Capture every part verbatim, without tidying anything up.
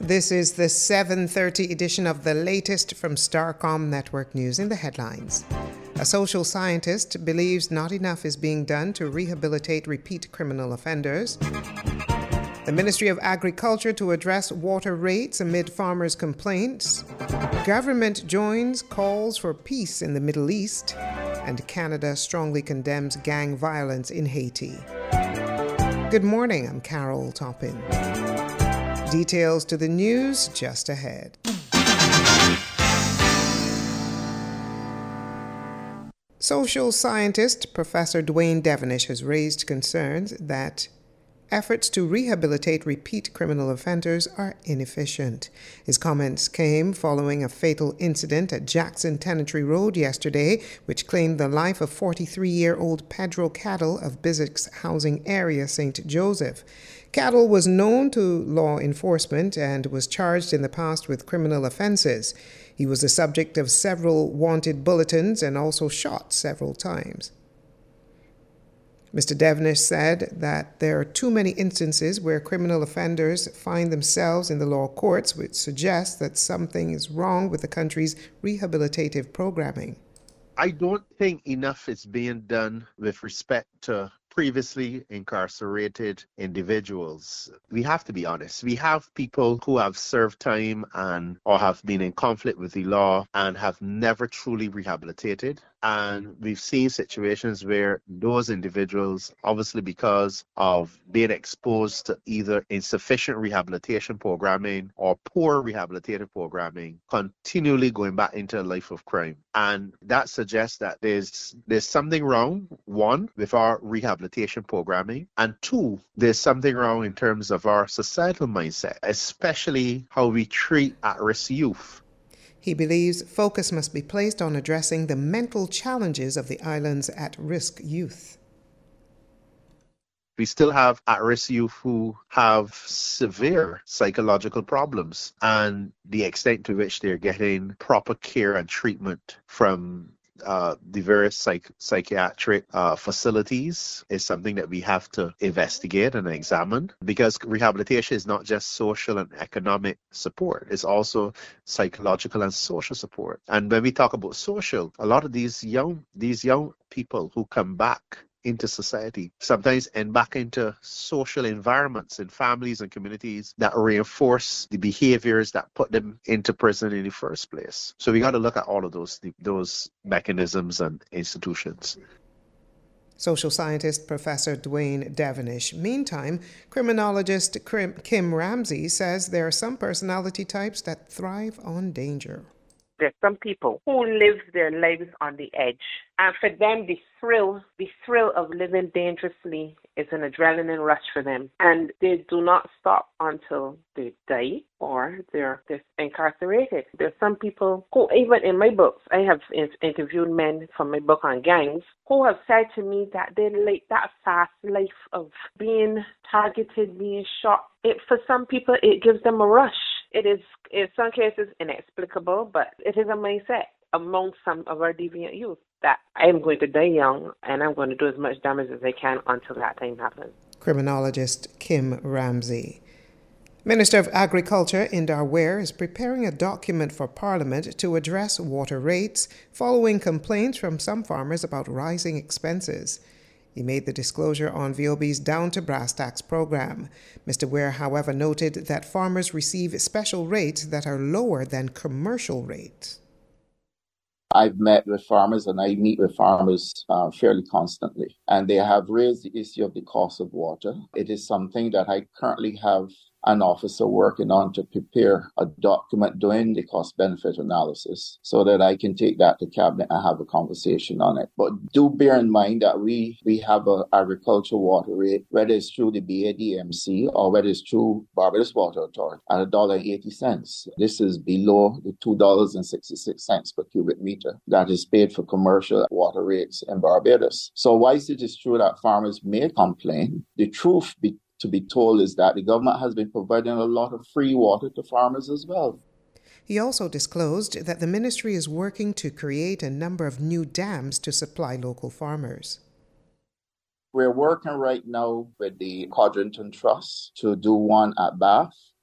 This is the seven thirty edition of the latest from Starcom Network News. In the headlines, a social scientist believes not enough is being done to rehabilitate repeat criminal offenders. The Ministry of Agriculture to address water rates amid farmers' complaints. Government joins calls for peace in the Middle East. And Canada strongly condemns gang violence in Haiti. Good morning, I'm Carol Toppin. Details to the news just ahead. Social scientist Professor Duane Devonish has raised concerns that efforts to rehabilitate repeat criminal offenders are inefficient. His comments came following a fatal incident at Jackson Tenantry Road yesterday, which claimed the life of forty-three-year-old Pedro Cattle of Bissex housing area, Saint Joseph. Cattle was known to law enforcement and was charged in the past with criminal offenses. He was the subject of several wanted bulletins and also shot several times. Mister Devonish said that there are too many instances where criminal offenders find themselves in the law courts, which suggests that something is wrong with the country's rehabilitative programming. I don't think enough is being done with respect to previously incarcerated individuals. We have to be honest. We have people who have served time and or have been in conflict with the law and have never truly rehabilitated. And we've seen situations where those individuals, obviously because of being exposed to either insufficient rehabilitation programming or poor rehabilitative programming, continually going back into a life of crime. And that suggests that there's there's something wrong, one, with our rehabilitation programming, and two, there's something wrong in terms of our societal mindset, especially how we treat at-risk youth. He believes focus must be placed on addressing the mental challenges of the island's at-risk youth. We still have at-risk youth who have severe psychological problems, and the extent to which they're getting proper care and treatment from uh, the various psych- psychiatric uh, facilities is something that we have to investigate and examine, because rehabilitation is not just social and economic support, it's also psychological and social support. And when we talk about social, a lot of these young these young people who come back into society sometimes end back into social environments in families and communities that reinforce the behaviors that put them into prison in the first place. So we got to look at all of those those mechanisms and institutions. Social scientist Professor Duane Devonish. Meantime, criminologist Kim Ramsey says there are some personality types that thrive on danger. There's some people who live their lives on the edge. And for them, the thrill, the thrill of living dangerously is an adrenaline rush for them. And they do not stop until they die or they're, they're incarcerated. There's some people who, even in my books, I have interviewed men from my book on gangs who have said to me that they like that fast life of being targeted, being shot. It, for some people, it gives them a rush. It is, in some cases, inexplicable, but it is a mindset among some of our deviant youth that I am going to die young and I'm going to do as much damage as I can until that time happens. Criminologist Kim Ramsey. Minister of Agriculture Indar Ware is preparing a document for Parliament to address water rates following complaints from some farmers about rising expenses. He made the disclosure on V O B's Down to Brass Tacks program. Mister Ware, however, noted that farmers receive special rates that are lower than commercial rates. I've met with farmers and I meet with farmers uh, fairly constantly, and they have raised the issue of the cost of water. It is something that I currently have an officer working on to prepare a document doing the cost-benefit analysis so that I can take that to cabinet and have a conversation on it. But do bear in mind that we, we have an agricultural water rate, whether it's through the B A D M C or whether it's through Barbados Water Authority, at one dollar and eighty cents. This is below the two dollars and sixty-six cents per cubic meter that is paid for commercial water rates in Barbados. So whilst it is true that farmers may complain, the truth be to be told is that the government has been providing a lot of free water to farmers as well. He also disclosed that the ministry is working to create a number of new dams to supply local farmers. We're working right now with the Codrington Trust to do one at Bath.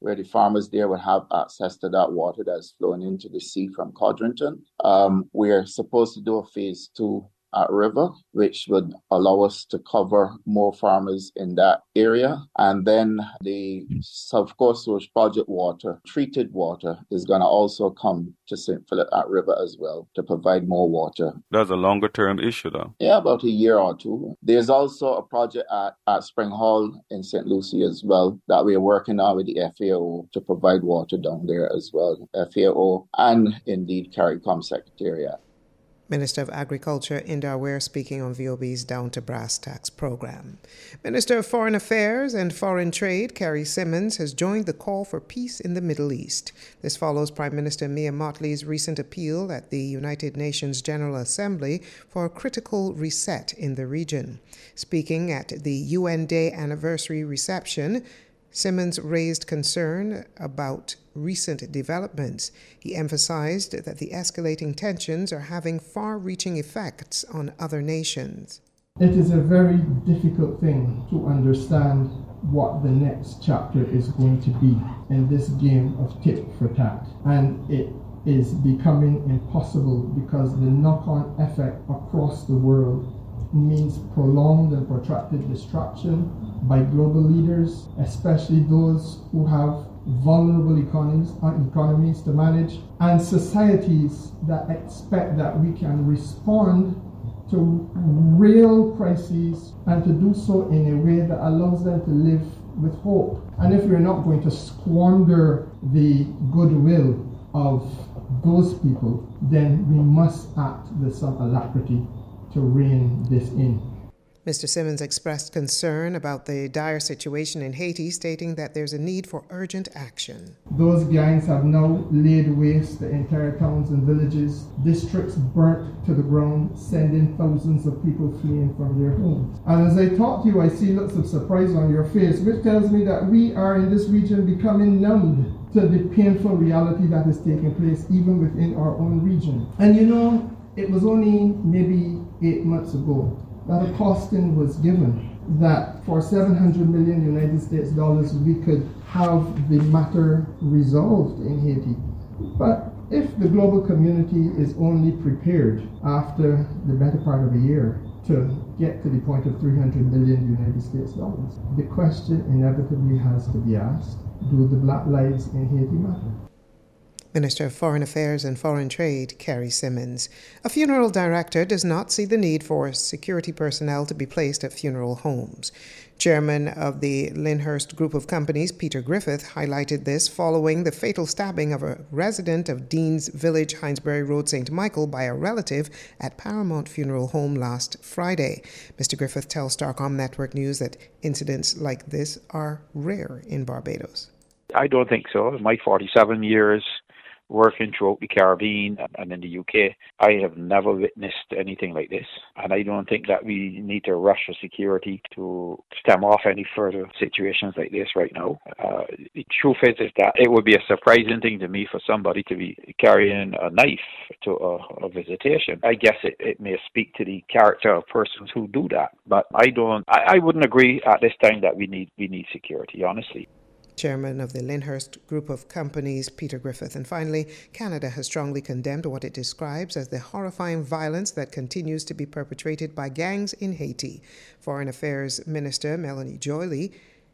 where the farmers there would have access to that water that's flowing into the sea from Codrington. Um, we're supposed to do a phase two at River, which would allow us to cover more farmers in that area. And then the South Coast Sewage Project water, treated water, is going to also come to Saint Philip at River as well to provide more water. That's a longer term issue though. Yeah, about a year or two. There's also a project at, at Spring Hall in Saint Lucie as well that we're working on with the F A O to provide water down there as well. F A O and indeed CARICOM Secretariat. Minister of Agriculture Indar Ware speaking on V O B's Down to Brass Tacks program. Minister of Foreign Affairs and Foreign Trade Carrie Simmons has joined the call for peace in the Middle East. This follows Prime Minister Mia Mottley's recent appeal at the United Nations General Assembly for a critical reset in the region. Speaking at the U N Day anniversary reception, Simmons raised concern about recent developments. He emphasized that the escalating tensions are having far-reaching effects on other nations. It is a very difficult thing to understand what the next chapter is going to be in this game of tit for tat. And it is becoming impossible because the knock-on effect across the world means prolonged and protracted destruction by global leaders, especially those who have vulnerable economies, economies to manage, and societies that expect that we can respond to real crises and to do so in a way that allows them to live with hope. And if we're not going to squander the goodwill of those people, then we must act with some alacrity to rein this in. Mister Simmons expressed concern about the dire situation in Haiti, stating that there's a need for urgent action. Those gangs have now laid waste the entire towns and villages, districts burnt to the ground, sending thousands of people fleeing from their homes. And as I talk to you, I see lots of surprise on your face, which tells me that we are in this region becoming numbed to the painful reality that is taking place even within our own region. And you know, it was only maybe eight months ago that a costing was given that for seven hundred million United States dollars we could have the matter resolved in Haiti. But if the global community is only prepared after the better part of a year to get to the point of three hundred million United States dollars, the question inevitably has to be asked, do the black lives in Haiti matter? Minister of Foreign Affairs and Foreign Trade, Carrie Simmons. A funeral director does not see the need for security personnel to be placed at funeral homes. Chairman of the Lyndhurst Group of Companies, Peter Griffith, highlighted this following the fatal stabbing of a resident of Dean's Village, Hinesbury Road, Saint Michael, by a relative at Paramount Funeral Home last Friday. Mister Griffith tells Starcom Network News that incidents like this are rare in Barbados. I don't think so. In my forty-seven years working throughout the Caribbean and in the U K, I have never witnessed anything like this. And I don't think that we need to rush for security to stem off any further situations like this right now. Uh, the truth is, is that it would be a surprising thing to me for somebody to be carrying a knife to a, a visitation. I guess it, it may speak to the character of persons who do that. But I don't, I, I wouldn't agree at this time that we need, we need security, honestly. Chairman of the Lyndhurst Group of Companies, Peter Griffith. And finally, Canada has strongly condemned what it describes as the horrifying violence that continues to be perpetrated by gangs in Haiti. Foreign Affairs Minister Melanie Joly,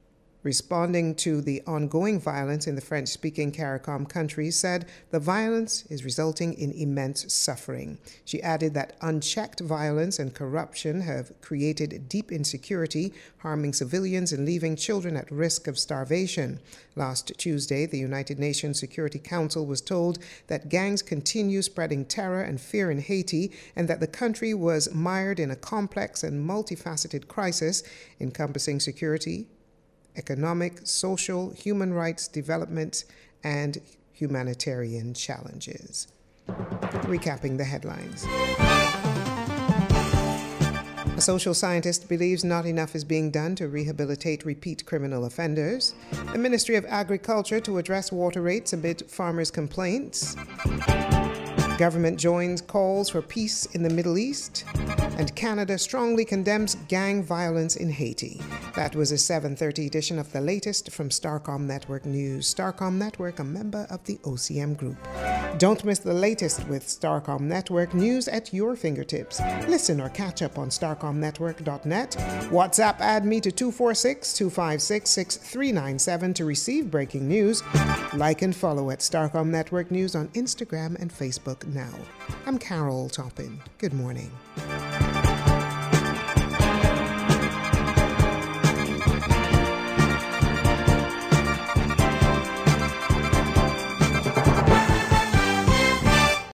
responding to the ongoing violence in the French-speaking CARICOM countries, said the violence is resulting in immense suffering. She added that unchecked violence and corruption have created deep insecurity, harming civilians and leaving children at risk of starvation. Last Tuesday, the United Nations Security Council was told that gangs continue spreading terror and fear in Haiti and that the country was mired in a complex and multifaceted crisis encompassing security, economic, social, human rights development, and humanitarian challenges. Recapping the headlines. A social scientist believes not enough is being done to rehabilitate repeat criminal offenders. The Ministry of Agriculture to address water rates amid farmers' complaints. Government joins calls for peace in the Middle East. And Canada strongly condemns gang violence in Haiti. That was a seven thirty edition of the latest from Starcom Network News. Starcom Network, a member of the O C M Group. Don't miss the latest with Starcom Network News at your fingertips. Listen or catch up on starcom network dot net. WhatsApp add me to two four six, two five six, six three nine seven to receive breaking news. Like and follow at Starcom Network News on Instagram and Facebook now. I'm Carol Toppin. Good morning.